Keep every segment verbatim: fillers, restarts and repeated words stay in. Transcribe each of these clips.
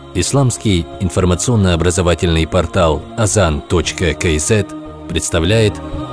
Исламский информационно-образовательный портал азан точка кей зет представляет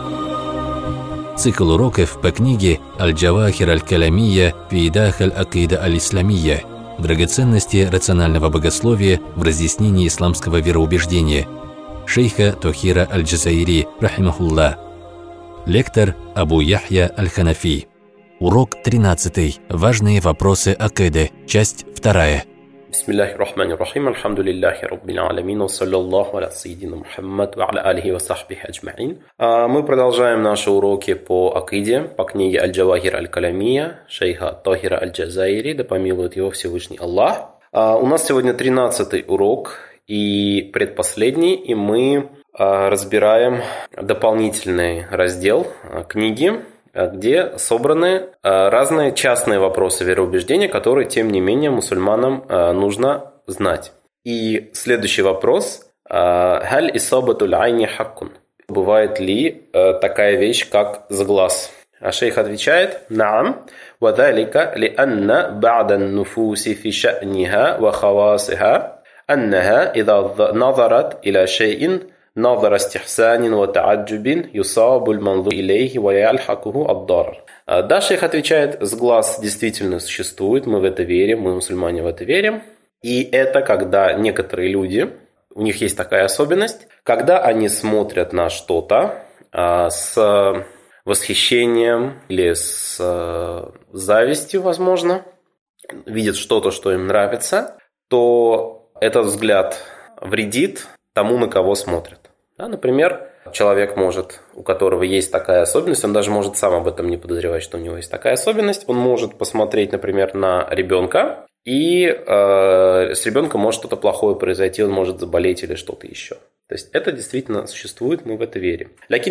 цикл уроков по книге «Аль-Джавахир аль-Каламия фи идах аль-Акида аль-Исламия. Драгоценности рационального богословия в разъяснении исламского вероубеждения» шейха Тохира аль-Джазаири, рахимахуллах. Лектор Абу Яхья аль-Ханафи. Урок тринадцатый. Важные вопросы акиды. Часть вторая. Бисмиллахи рахмани рахим. Альхамдулиллахи раббил алямин. Ва саллаллаху аля сайидина Мухаммад ва аля алихи ва сахбихи аджмаин. Мы продолжаем наши уроки по акиде, по книге Аль-Джавахир аль-Каламия шейха Тохира аль-Джазаири, да помилует его Всевышний Аллах. У нас сегодня тринадцатый урок и предпоследний, и мы разбираем дополнительный раздел книги, где собраны разные частные вопросы вероубеждения, которые, тем не менее, мусульманам нужно знать. И следующий вопрос. «Халь исабатуль айни хаккун». Бывает ли такая вещь, как сглаз? А шейх отвечает: «Наам, ва далика ли анна ба'дан нуфуси фи ша'ниха ва хавасиха, аннаха идha назарат иля шей'ин نظر استحسان وتعجب يصاب المنظور إليه ويلحقه الضرر». Да, шейх отвечает: сглаз действительно существует, мы в это верим, мы мусульмане в это верим. И это когда некоторые люди, у них есть такая особенность, когда они смотрят на что-то с восхищением или с завистью, возможно, видят что-то, что им нравится, то этот взгляд вредит тому, на кого смотрят. Да, например, человек может, у которого есть такая особенность, он даже может сам об этом не подозревать, что у него есть такая особенность, он может посмотреть, например, на ребенка, и э, с ребенком может что-то плохое произойти, он может заболеть или что-то еще. То есть это действительно существует, мы в это верим.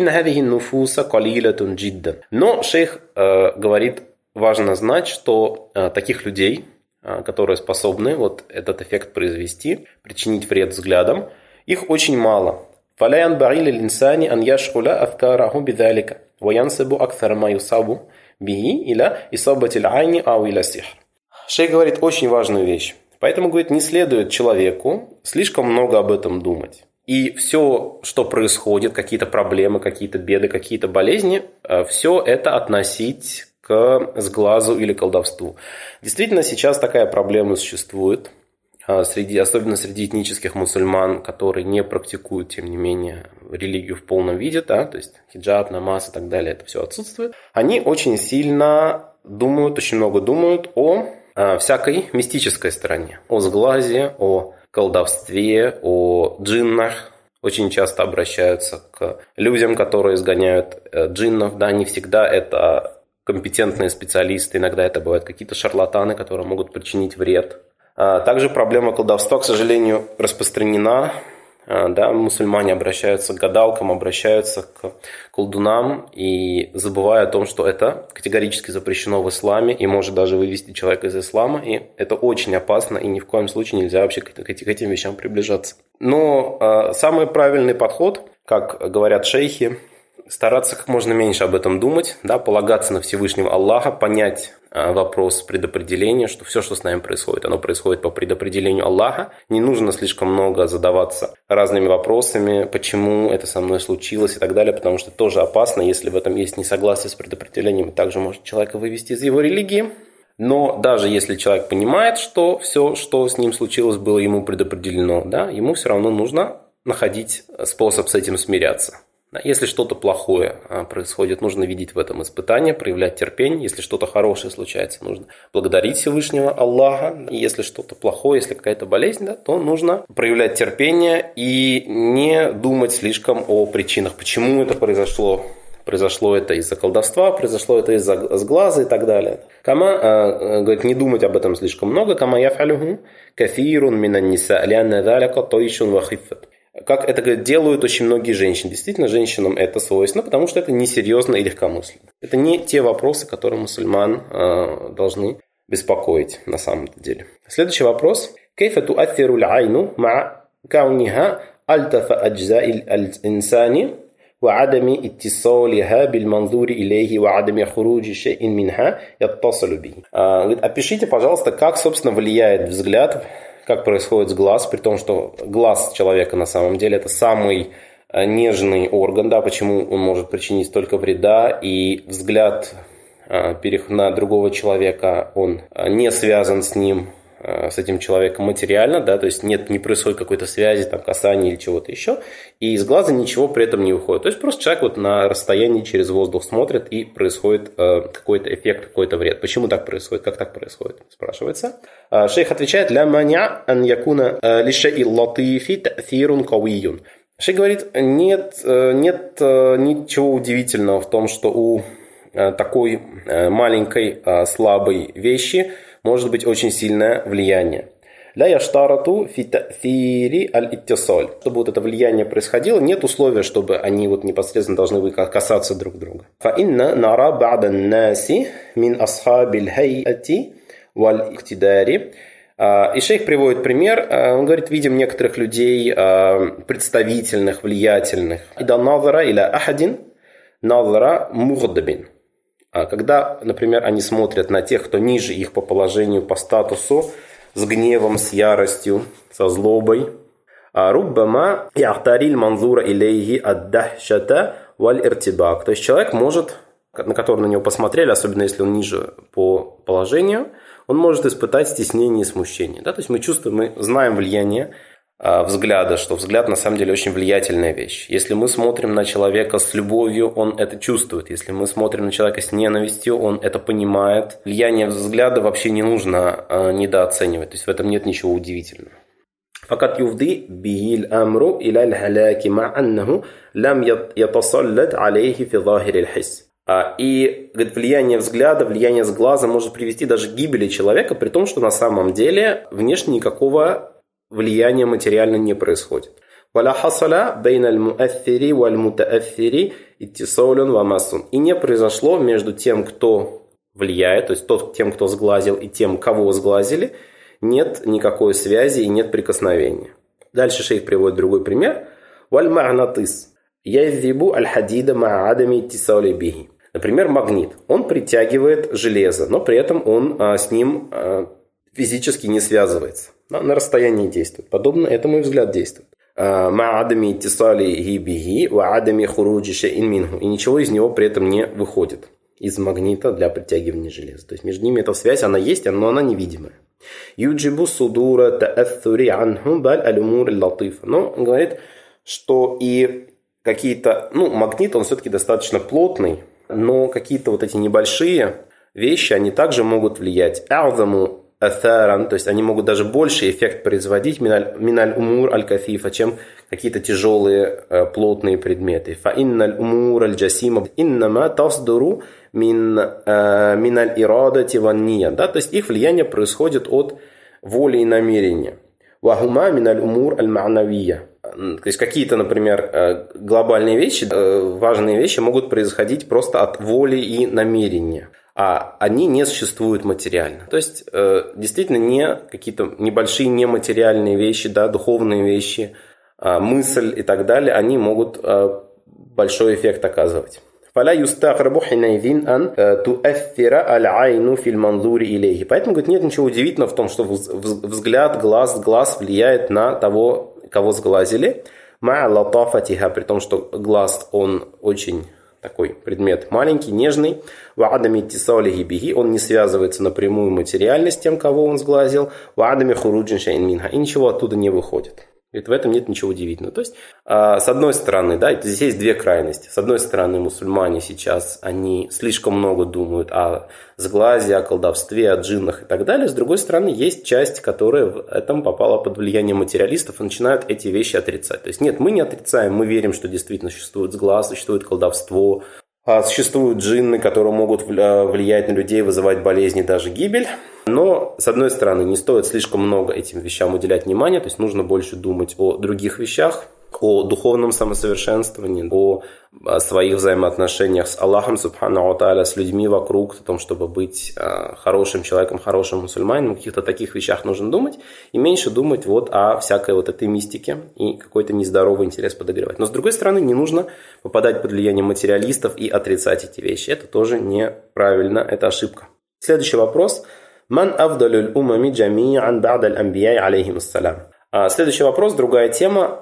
Но шейх э, говорит, важно знать, что э, таких людей, э, которые способны вот этот эффект произвести, причинить вред взглядам, их очень мало. فلا ينبغي للإنسان أن يشغل أفكاره بذلك وينسب أكثر ما يصاب به إلى إصابة العين أو إلى السحر. Шейх говорит очень важную вещь. Поэтому, говорит, не следует человеку слишком много об этом думать. И все, что происходит, какие-то проблемы, какие-то беды, какие-то болезни, все это относить к сглазу или колдовству. Действительно, сейчас такая проблема существует. Среди, особенно среди этнических мусульман, которые не практикуют, тем не менее, религию в полном виде, да, то есть хиджаб, намаз и так далее, это все отсутствует, они очень сильно думают, очень много думают о, о всякой мистической стороне, о сглазе, о колдовстве, о джиннах. Очень часто обращаются к людям, которые изгоняют джиннов, да, не всегда это компетентные специалисты, иногда это бывают какие-то шарлатаны, которые могут причинить вред. Также проблема колдовства, к сожалению, распространена. Да, мусульмане обращаются к гадалкам, обращаются к колдунам и забывая о том, что это категорически запрещено в исламе и может даже вывести человека из ислама. И это очень опасно, и ни в коем случае нельзя вообще к этим вещам приближаться. Но самый правильный подход, как говорят шейхи, стараться как можно меньше об этом думать, да, полагаться на Всевышнего Аллаха, понять вопрос предопределения, что все, что с нами происходит, оно происходит по предопределению Аллаха. Не нужно слишком много задаваться разными вопросами, почему это со мной случилось и так далее, потому что тоже опасно, если в этом есть несогласие с предопределением, также может человека вывести из его религии. Но даже если человек понимает, что все, что с ним случилось, было ему предопределено, да, ему все равно нужно находить способ с этим смиряться. Если что-то плохое происходит, нужно видеть в этом испытание, проявлять терпение. Если что-то хорошее случается, нужно благодарить Всевышнего Аллаха. И если что-то плохое, если какая-то болезнь, да, то нужно проявлять терпение и не думать слишком о причинах, почему это произошло. Произошло это из-за колдовства, произошло это из-за сглаза и так далее. Кама, говорит, не думать об этом слишком много. Кама яфалюху кафирун минан ниса лианна даляка тойшун ва хиффат. Как это, говорит, делают очень многие женщины. Действительно, женщинам это свойственно, потому что это несерьезно и легкомысленно. Это не те вопросы, которые мусульман э, должны беспокоить на самом деле. Следующий вопрос. Кейфа туаthиру аль-айну ма кауниха альтафа аджза'i аль-инсани ва адами иттисалиха биль-манзури илейхи ва адами хуруджи шей'ин минха яттасалу бихи. Опишите, пожалуйста, как, собственно, влияет взгляд как происходит с глаз, при том, что глаз человека на самом деле это самый нежный орган, да, почему он может причинить столько вреда, и взгляд на другого человека, он не связан с ним, с этим человеком материально, да, то есть нет, не происходит какой-то связи, там, касания или чего-то еще, и из глаза ничего при этом не уходит. То есть просто человек вот на расстоянии через воздух смотрит, и происходит э, какой-то эффект, какой-то вред. Почему так происходит? Как так происходит? Спрашивается. А шейх отвечает: «Ля маня ан якуна лишаи латифи та'фирун кавиюн». Шейх говорит, нет, нет ничего удивительного в том, что у такой маленькой слабой вещи может быть очень сильное влияние. «Ля яштарату фи та'фири аль-иттисаль». Чтобы вот это влияние происходило, нет условия, чтобы они вот непосредственно должны были касаться друг друга. «Фаинна нара ба'да наси мин асхабиль хайати валь иктидари». И шейх приводит пример. Он говорит, видим некоторых людей представительных, влиятельных. «Ида назара иля ахадин назара мугдабин». Когда, например, они смотрят на тех, кто ниже их по положению, по статусу, с гневом, с яростью, со злобой. «Руббама яхтариль манзура илейхи аддахшата валь иртибак». То есть человек может, на которого на него посмотрели, особенно если он ниже по положению, он может испытать стеснение и смущение. Да? То есть мы чувствуем, мы знаем влияние взгляда, что взгляд на самом деле очень влиятельная вещь. Если мы смотрим на человека с любовью, он это чувствует. Если мы смотрим на человека с ненавистью, он это понимает. Влияние взгляда вообще не нужно недооценивать. То есть в этом нет ничего удивительного. «Факат ювди бихил амру иляль халяки ма'аннаху лям ятасаллат алейхи фи захириль хисс». И говорит, влияние взгляда, влияние с глаза может привести даже к гибели человека, при том, что на самом деле внешне никакого влияние материально не происходит. И не произошло между тем, кто влияет, то есть тот, тем, кто сглазил, и тем, кого сглазили, нет никакой связи и нет прикосновения. Дальше шейх приводит другой пример. Например, магнит. Он притягивает железо, но при этом он а, с ним а, физически не связывается. На расстоянии действует. Подобно этому и взгляд действует. И ничего из него при этом не выходит из магнита для притягивания железа. То есть между ними эта связь, она есть, но она невидимая. Но он говорит, что и какие-то, ну, магнит, он все-таки достаточно плотный, но какие-то вот эти небольшие вещи, они также могут влиять. То есть они могут даже больше эффект производить миналь умур аль-кафифа, чем какие-то тяжелые плотные предметы. Фаинналь умур аль-джасима иннама тасдуру миналь ирадати ванния. То есть их влияние происходит от воли и намерения. Вахума миналь умур аль-ма'навия. То есть какие-то, например, глобальные вещи, важные вещи могут происходить просто от воли и намерения. А они не существуют материально. То есть, действительно, не какие-то небольшие нематериальные вещи, да, духовные вещи, мысль и так далее, они могут большой эффект оказывать. Поэтому, говорит, нет ничего удивительного в том, что взгляд, глаз, глаз влияет на того, кого сглазили. При том, что глаз, он очень такой предмет маленький, нежный. Он не связывается напрямую материально с тем, кого он сглазил. И ничего оттуда не выходит. И в этом нет ничего удивительного. То есть, с одной стороны, да, здесь есть две крайности. С одной стороны, мусульмане сейчас, они слишком много думают о сглазе, о колдовстве, о джиннах и так далее. С другой стороны, есть часть, которая в этом попала под влияние материалистов и начинают эти вещи отрицать. То есть, нет, мы не отрицаем, мы верим, что действительно существует сглаз, существует колдовство, существуют джинны, которые могут влиять на людей, вызывать болезни, даже гибель. Но, с одной стороны, не стоит слишком много этим вещам уделять внимание, то есть нужно больше думать о других вещах, о духовном самосовершенствовании, о своих взаимоотношениях с Аллахом, субхану ва тааля, с людьми вокруг, о том, чтобы быть хорошим человеком, хорошим мусульманином, о каких-то таких вещах нужно думать, и меньше думать вот о всякой вот этой мистике и какой-то нездоровый интерес подогревать. Но, с другой стороны, не нужно попадать под влияние материалистов и отрицать эти вещи. Это тоже неправильно, это ошибка. Следующий вопрос. «Ман афдалюль умами джами'ан ба'даль анбияй алейхим ассалям». Следующий вопрос, другая тема.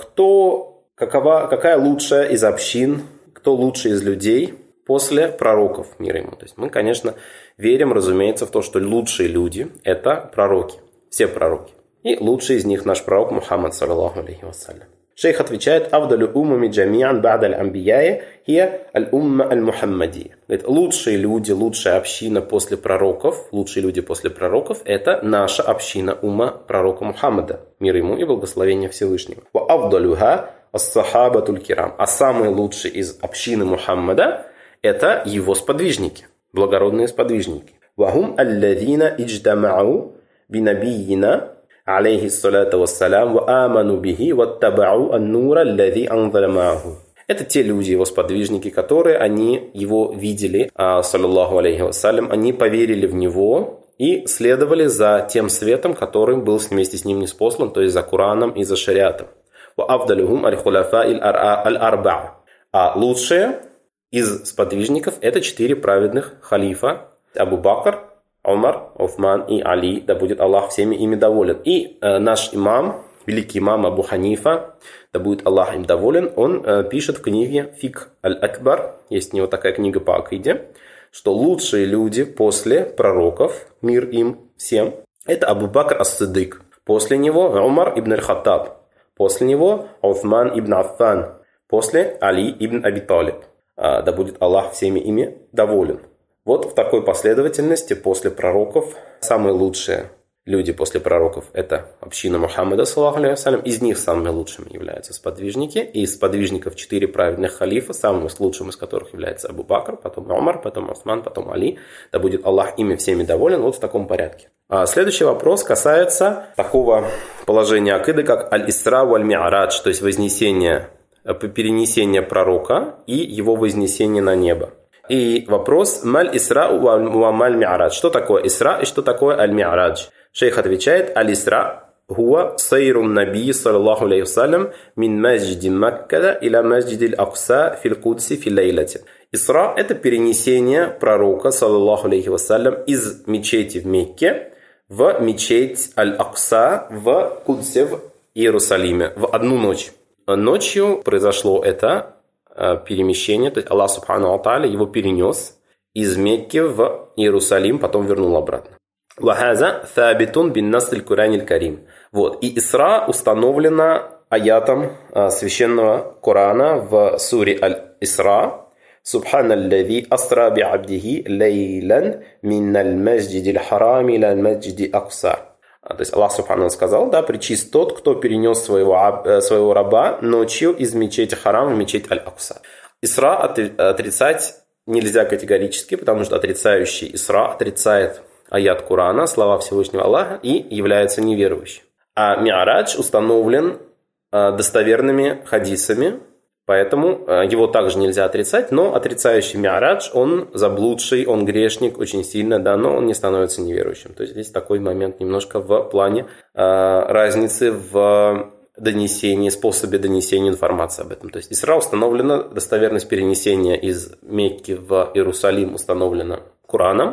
Кто, какова, какая лучшая из общин, кто лучший из людей после пророков, мир ему? То есть мы, конечно, верим, разумеется, в то, что лучшие люди – это пророки, все пророки. И лучший из них наш пророк Мухаммад, саллаллаху алейхи вассалям. Шейх отвечает: «Афдалю умами джами'ан ба'даль анбияи хия аль-умма аль-мухаммадия». Говорит, лучшие люди, лучшая община после пророков, лучшие люди после пророков – это наша община умма пророка Мухаммада, мир ему и благословение Всевышнего. «Ва афдалюха ас-сахабатуль кирам». А самый лучший из общины Мухаммада – это его сподвижники, благородные сподвижники. «Вахум аллазина иджтамау бинабийина алейхи салату вассалям ва аману бихи ваттабау ан-нура аллази анзала мааху». Это те люди, его сподвижники, которые они его видели, саллаллаху алейхи вассалям, они поверили в него и следовали за тем светом, который был вместе с ним ниспослан, то есть за Кораном и за шариатом. Ва афдалюхум аль-хуляфа аль-арбаа. А лучшие из сподвижников – это четыре праведных халифа: Абу Бакр, Умар, Уфман и Али, да будет Аллах всеми ими доволен. И э, наш имам, великий имам Абу Ханифа, да будет Аллах им доволен, он э, пишет в книге «Фик аль-Акбар», есть у него такая книга по акиде, что лучшие люди после пророков, мир им всем, это Абу Бакр ас-Сиддик, после него Умар ибн аль-Хаттаб, после него Уфман ибн Аффан, после Али ибн Аби Талиб, э, да будет Аллах всеми ими доволен. Вот в такой последовательности после пророков самые лучшие люди после пророков – это община Мухаммада, саллаллаху алейхи вассалям. Из них самыми лучшими являются сподвижники. И из сподвижников четыре праведных халифа, самым лучшим из которых является Абу Бакр, потом Умар, потом Усман, потом Али. Да будет Аллах ими всеми доволен. Вот в таком порядке. А следующий вопрос касается такого положения акиды, как аль-Исра валь-Ми'радж, то есть вознесение, перенесение пророка и его вознесение на небо. И вопрос «Маль Исра ва маль Ми'радж». Что такое Исра и что такое Аль-Ми'радж? Шейх отвечает: «Аль-Исра хуа сайрун наби саллаллаху алейхи вассалям мин масджиди Маккада иля масджиди Акса фил Кудси фил лейлати». Исра – это перенесение пророка, саллаллаху алейхи вассалям, из мечети в Мекке в мечеть Аль-Акса в Кудсе в Иерусалиме в одну ночь. Ночью произошло это перемещение, то есть Аллах Субхану ва Тааля его перенес из Мекки в Иерусалим, потом вернул обратно. «Вахаза thабитун бин насль Кураниль Карим». Вот. И Исра установлена аятом священного Корана в суре Аль-Исра: «Субханаллази асра би абдихи лейлан минналь масджидиль харами ля масджиди Акса». То есть Аллах Субхану сказал: да, причист тот, кто перенес своего, своего раба ночью из мечети Харам в мечеть Аль-Акса. Исра отрицать нельзя категорически, потому что отрицающий Исра отрицает аят Корана, слова Всевышнего Аллаха, и является неверующим. А Ми'радж установлен достоверными хадисами, поэтому его также нельзя отрицать, но отрицающий Ми'радж, он заблудший, он грешник очень сильно, да, но он не становится неверующим. То есть здесь такой момент немножко в плане э, разницы в донесении, способе донесения информации об этом. То есть Исра установлена, достоверность перенесения из Мекки в Иерусалим установлена Кораном,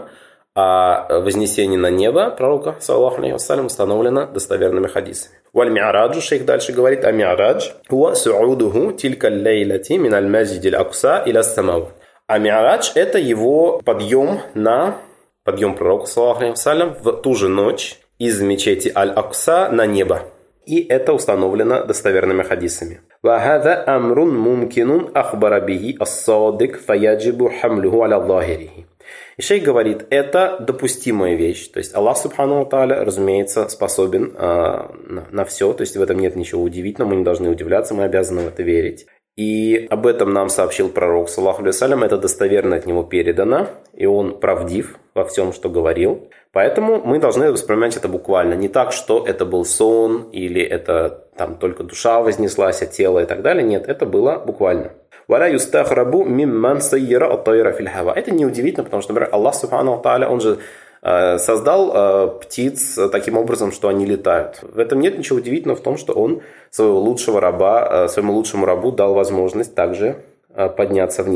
а вознесение на небо пророка, саллаллаху алейхи вассалям, установлено достоверными хадисами. Валь-Ми'раджу, шейх дальше говорит, а Ми'радж хуа су'удуху тилька лейлати миналь масджидиль Акса иля самава. А Ми'радж – это его подъем на подъем пророка, саллаллаху алейхи вассалям, в ту же ночь из мечети Аль-Акса на небо. И это установлено достоверными хадисами. وَهَذَا أَمْرٌ مُمْكِنٌ أَخْبَرَ بِهِ الصَّادِقُ فَيَجِبُ حَمْلُهُ عَلَى ظَاهِرِهِ. И шейх говорит, это допустимая вещь. То есть Аллах Субхану ва Тааля, разумеется, способен э, на, на все. То есть в этом нет ничего удивительного, мы не должны удивляться, мы обязаны в это верить. И об этом нам сообщил пророк, саллаллаху алейхи вассалям, это достоверно от него передано, и он правдив во всем, что говорил. Поэтому мы должны воспринимать это буквально. Не так, что это был сон, или это там только душа вознеслась, а тело и так далее. Нет, это было буквально. Это неудивительно, потому что, например, Аллах Субхану ва Тааля, он же э, создал э, птиц таким образом, что они летают. В этом нет ничего удивительного в том, что он своего лучшего раба, э, своему лучшему рабу дал возможность также э, подняться в небо.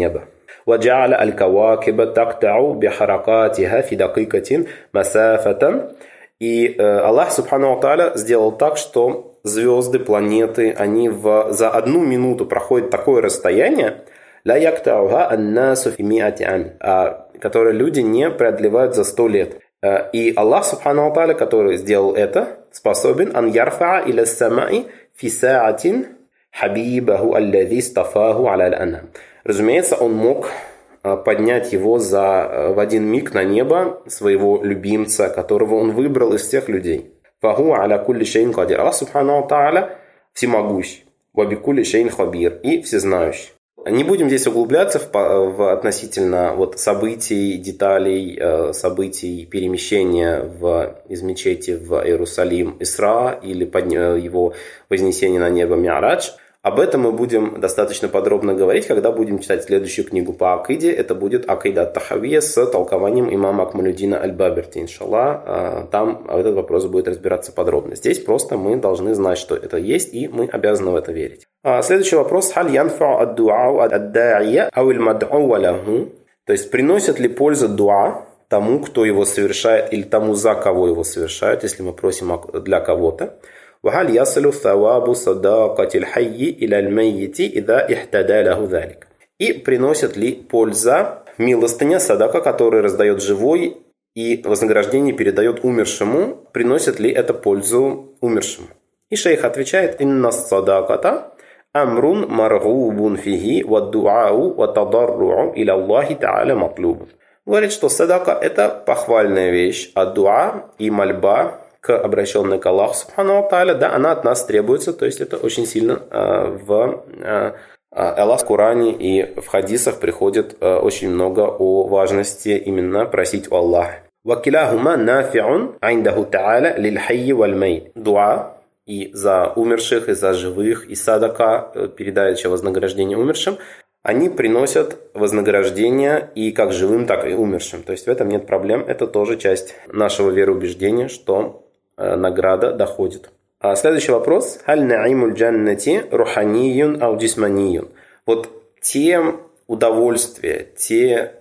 وَجَعَلَ الْكَوَاكِبَ تَقْتَعُ بِحَرَكَاتِهَا فِي دَقِيقَةٍ مَسَافَةً. И э, Аллах Субхану ва Тааля сделал так, что звезды, планеты, они в, за одну минуту проходят такое расстояние, لا يقطعها الناس في مئة عام, которое люди не преодолевают за сто лет. И Аллах Субхану ва Тааля, который сделал это, способен «Ан ярфаа иля самаи фи саатин хабибаху аллади стафаху аля аль-анам». Разумеется, он мог поднять его за, в один миг на небо своего любимца, которого он выбрал из всех людей. «Фаху аля кулли шейн кадир». Аллах Субхану ва Тааля всемогущий, «Ва би кулли шейн хабир» и всезнающий. Не будем здесь углубляться в, в относительно вот событий, деталей, событий перемещения в, из мечети в Иерусалим Исра или под, его вознесения на небо Ми'радж. Об этом мы будем достаточно подробно говорить, когда будем читать следующую книгу по акиде. Это будет акида ат-тахавия с толкованием имама Акмалюддина аль-Баберти. Иншаллах, там этот вопрос будет разбираться подробно. Здесь просто мы должны знать, что это есть, и мы обязаны в это верить. Следующий вопрос. Халь янфау ад-дуау ад-да'ия ау аль-мад'уа лаху. То есть, приносит ли пользу дуа тому, кто его совершает, или тому, за кого его совершают, если мы просим для кого-то. وهل يصل ثواب صداقة الحي إلى الميت إذا احتدى له ذلك. И приносит ли польза милостыня, садака, который раздает живой и вознаграждение передает умершему, приносит ли это пользу умершему? И шейх отвечает: «Инна садаката амрун маргубун фиги ва дуау ва тадарру иля Аллахи та'аля матлубун». Говорит, что садака – это похвальная вещь, а дуа и мольба, к обращенной к Аллаху Субхану ва Тааля, да, она от нас требуется, то есть это очень сильно э, в э, Аллах в Коране и в хадисах приходит э, очень много о важности именно просить у Аллаха. «Вакиляхума нафи'ун айндаху та'аля лиль хайи валь мейт». Дуа и за умерших, и за живых, и садака, передача вознаграждения умершим, они приносят вознаграждение и как живым, так и умершим. То есть в этом нет проблем, это тоже часть нашего вероубеждения, что награда доходит. А следующий вопрос. Халь наимуль джаннати руханиюн ау джисманиюн. Вот те удовольствия, те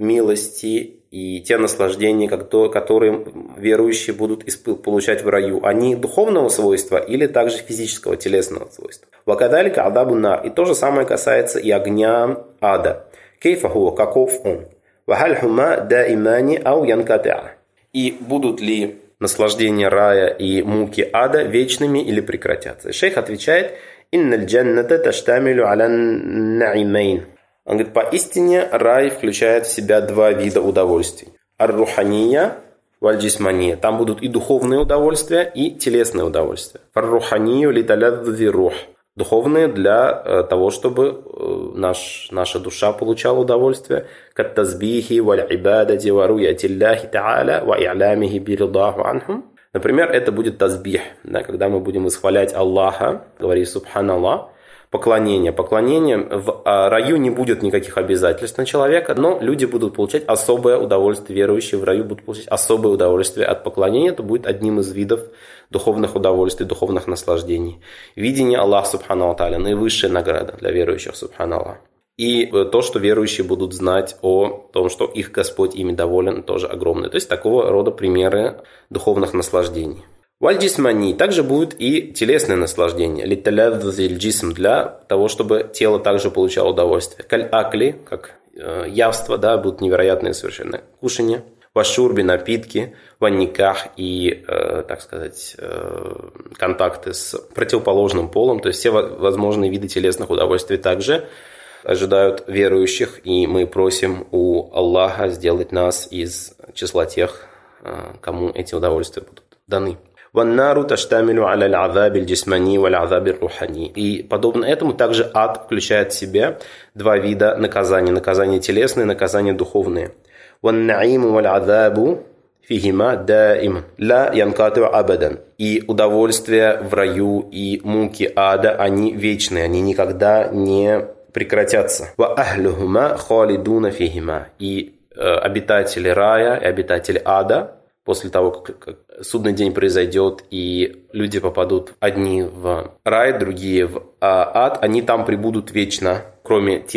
милости и те наслаждения, которые верующие будут получать в раю, они духовного свойства или также физического, телесного свойства? Вакадалика адабу нар. И то же самое касается и огня ада. Кейфа хуа, каков он? Вахаль хума да имани ау янкатиа. И будут ли наслаждения рая и муки ада вечными или прекратятся? Шейх отвечает: «Инналь джанната таштамилю аля наимейн». Он говорит, поистине рай включает в себя два вида удовольствий. Ар-рухания валь-джисмания. Там будут и духовные удовольствия, и телесные удовольствия. Фар-руханию литалядзи рух. Духовные для того, чтобы наш, наша душа получала удовольствие. Кат-тазбихи валь-ибадати варуятиллахи та'аля ва и'лямихи биридаху анхум. Например, это будет тазбих, да, когда мы будем восхвалять Аллаха, говорить субханаллах. Поклонение. Поклонение в раю не будет никаких обязательств на человека, но люди будут получать особое удовольствие, верующие в раю будут получать особое удовольствие от поклонения. Это будет одним из видов духовных удовольствий, духовных наслаждений. Видение Аллаха Субхану ва Тааля, наивысшая награда для верующих Субхану Аллах. И то, что верующие будут знать о том, что их Господь ими доволен, тоже огромное. То есть такого рода примеры духовных наслаждений. Валь-джисмани. Также будет и телесное наслаждение. Литталядзиль-джисм. Для того, чтобы тело также получало удовольствие. Каль-акли, как э, явство, да, будут невероятные совершенно кушания. Вашурби, напитки. Ванниках и, э, так сказать, э, контакты с противоположным полом. То есть все возможные виды телесных удовольствий также ожидают верующих. И мы просим у Аллаха сделать нас из числа тех, э, кому эти удовольствия будут даны. «Ваннару таштамилю аля аль-азаби аль-джисмани валь-азаби аль-рухани». И подобно этому также ад включает в себя два вида наказания. Наказание телесное и наказание духовное. «Ваннаиму валь-азабу фихима даим ла янкату абадан». И удовольствия в раю и муки ада, они вечные, они никогда не прекратятся. «Ва ахлюхума халидуна фихима». И э, обитатели рая и обитатели ада, после того, как судный день произойдет, и люди попадут одни в рай, другие в ад, они там пребудут вечно, кроме тех,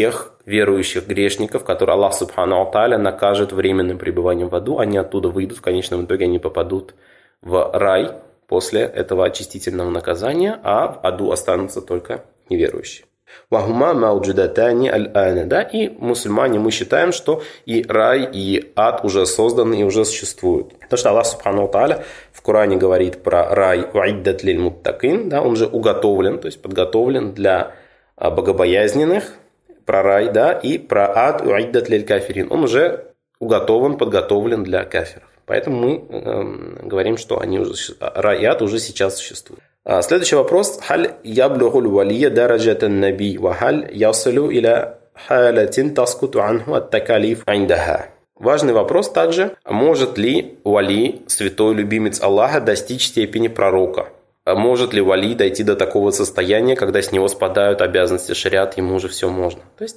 верующих грешников, которые Аллах Субхану Тааля накажет временным пребыванием в аду. Они оттуда выйдут, в конечном итоге они попадут в рай после этого очистительного наказания, а в аду останутся только неверующие. Вахума мауджудатани аль-ана. Да, и мусульмане, мы считаем, что и рай, и ад уже созданы и уже существуют. Потому что Аллах Субхану Тааля в Коране говорит про рай уиддат лиль муттакин, да, он же уготовлен, то есть подготовлен для богобоязненных, про рай, да, и про ад уиддат лиль кафирин. Он уже уготован, подготовлен для кафиров. Поэтому мы э, говорим, что они уже, рай и ад уже сейчас существуют. Следующий вопрос. Халь яблухул валия дараджатан наби ва халь ясалу иля халатин таскуту анху ат-такалиф индаха. Важный вопрос также. Может ли вали, святой любимец Аллаха, достичь степени пророка? Может ли вали дойти до такого состояния, когда с него спадают обязанности шариат, ему уже все можно? То есть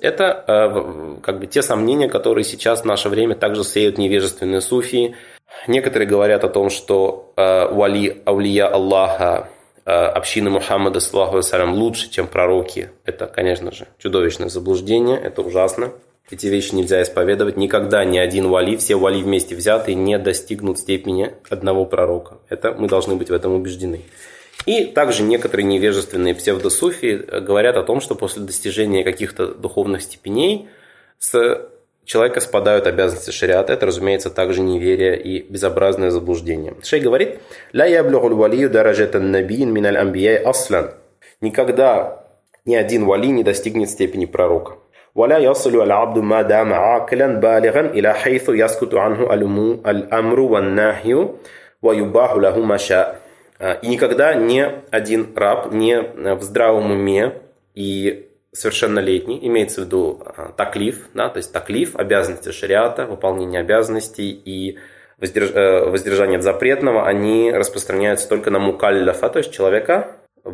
это как бы те сомнения, которые сейчас в наше время также сеют невежественные суфии. Некоторые говорят о том, что вали, аулия Аллаха, общины Мухаммада саллаллаху алейхи ва саллям лучше, чем пророки. Это, конечно же, чудовищное заблуждение, это ужасно. Эти вещи нельзя исповедовать. Никогда ни один вали, все вали вместе взятые, не достигнут степени одного пророка. Это мы должны быть в этом убеждены. И также некоторые невежественные псевдосуфии говорят о том, что после достижения каких-то духовных степеней с человека спадают обязанности шариата. Это, разумеется, также неверие и безобразное заблуждение. Шейх говорит: «Ля яблюгуль валию дараджатан набиин миналь амбияй аслан». Никогда ни один вали не достигнет степени пророка. «Валя ясалю аль-абду ма дама акилан балиган иля хайthу яскуту анху аль-амру ван нахью ва юбаху лаху маша». И никогда ни один раб не в здравом уме и совершеннолетний, имеется в виду таклиф, да, то есть таклиф, обязанности шариата, выполнение обязанностей и воздержание от запретного, они распространяются только на мукалляфа, то есть человека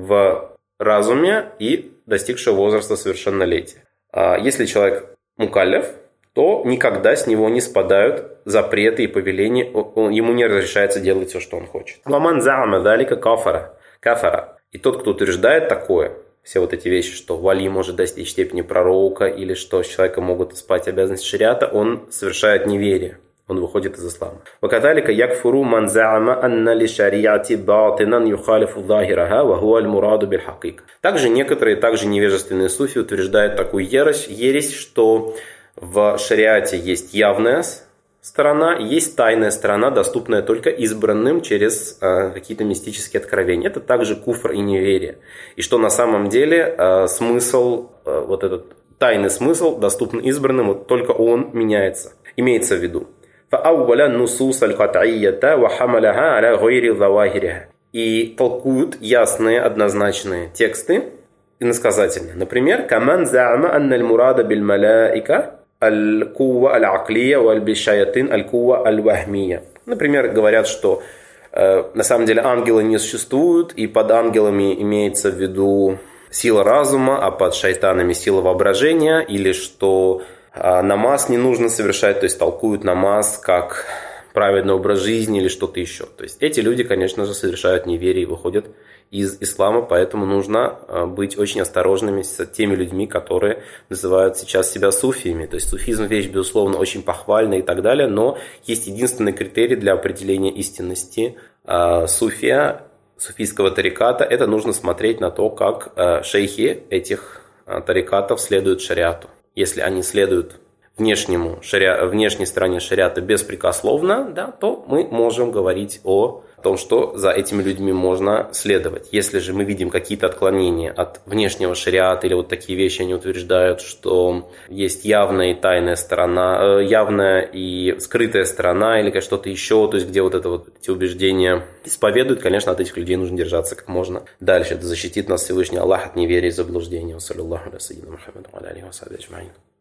в разуме и достигшего возраста совершеннолетия. Если человек мукалляф, то никогда с него не спадают запреты и повеления, ему не разрешается делать все, что он хочет. Ваман заама далика кафара. Кафара. И тот, кто утверждает такое, все вот эти вещи, что вали может достичь степени пророка, или что с человеком могут спать обязанности шариата, он совершает неверие. Он выходит из ислама. وَكَذَلِكَ يَكْفُرُ مَنْ زَعَمَ أَنَّ لِشَرِيعَةِ بَاطِنًا يُخَالِفُ ظَاهِرَهَا وَهُوَ الْمُرَادُ بِالْحَقِيقَ. Также некоторые, также невежественные суфи утверждают такую ересь, ересь, что в шариате есть явная сторона, есть тайная сторона, доступная только избранным через э, какие-то мистические откровения. Это также куфр и неверие. И что на самом деле э, смысл, э, вот этот тайный смысл, доступен избранным, вот только он меняется. Имеется в виду. И толкуют ясные, однозначные тексты, иносказательные. Например, «Каман за'ама анна аль-мурада биль-малаика аль-кува аль-аклия валь-бишаятин аль-кува аль-вахмия». Например, говорят, что э, на самом деле ангелы не существуют, и под ангелами имеется в виду сила разума, а под шайтанами сила воображения, или что э, намаз не нужно совершать, то есть толкуют намаз как праведный образ жизни или что-то еще. То есть эти люди, конечно же, совершают неверие и выходят из ислама, поэтому нужно быть очень осторожными с теми людьми, которые называют сейчас себя суфиями. То есть суфизм вещь, безусловно, очень похвальная и так далее, но есть единственный критерий для определения истинности суфия, суфийского тариката. Это нужно смотреть на то, как шейхи этих тарикатов следуют шариату. Если они следуют внешнему шари... внешней стороне шариата беспрекословно, да, то мы можем говорить о том, что за этими людьми можно следовать. Если же мы видим какие-то отклонения от внешнего шариата или вот такие вещи, они утверждают, что есть явная и тайная сторона, явная и скрытая сторона или что-то еще, то есть где вот это вот эти убеждения исповедуют, конечно, от этих людей нужно держаться как можно дальше. Это защитит нас Всевышний Аллах от неверия и заблуждения.